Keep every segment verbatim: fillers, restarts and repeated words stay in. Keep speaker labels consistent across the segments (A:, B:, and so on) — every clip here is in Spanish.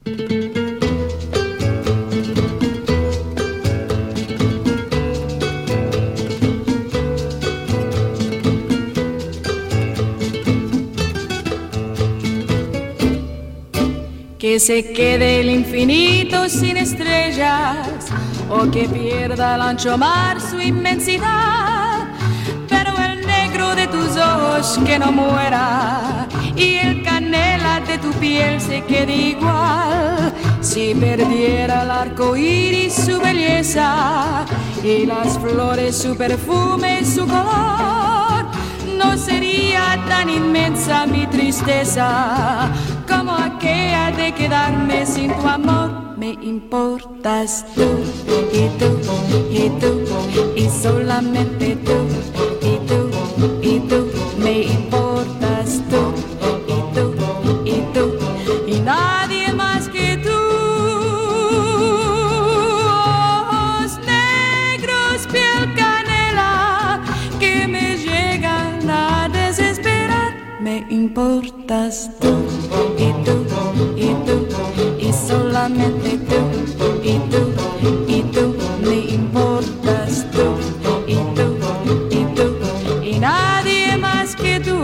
A: Que se quede el infinito sin estrellas, o que pierda el ancho mar su inmensidad, pero el negro de tus ojos que no muera, y el canela de tu piel se quede igual. Si perdiera el arco iris su belleza, y las flores su perfume, su color, no sería tan inmensa mi tristeza como aquella de quedarme sin tu amor. Me importas tú, y tú, y tú, y solamente tú, y tú, y tú. Me importas tú, y tú, y tú, y nadie más que tú. Ojos negros, piel canela, que me llegan a desesperar. Me importas tú, y tú, y tú, y solamente tú, y tú, y tú. Me importas tú, y tú, y tú, y nadie más que tú.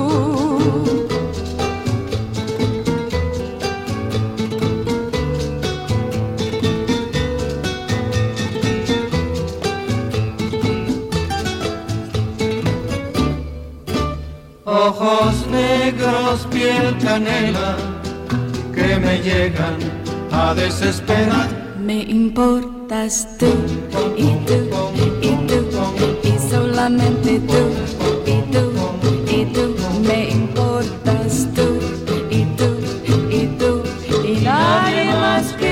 B: Ojos negros, piel canela, que me llegan a desesperar.
A: Me importas tú, y tú, y tú, y solamente tú, y tú, y tú. Me importas tú, y tú, y tú, y nadie más que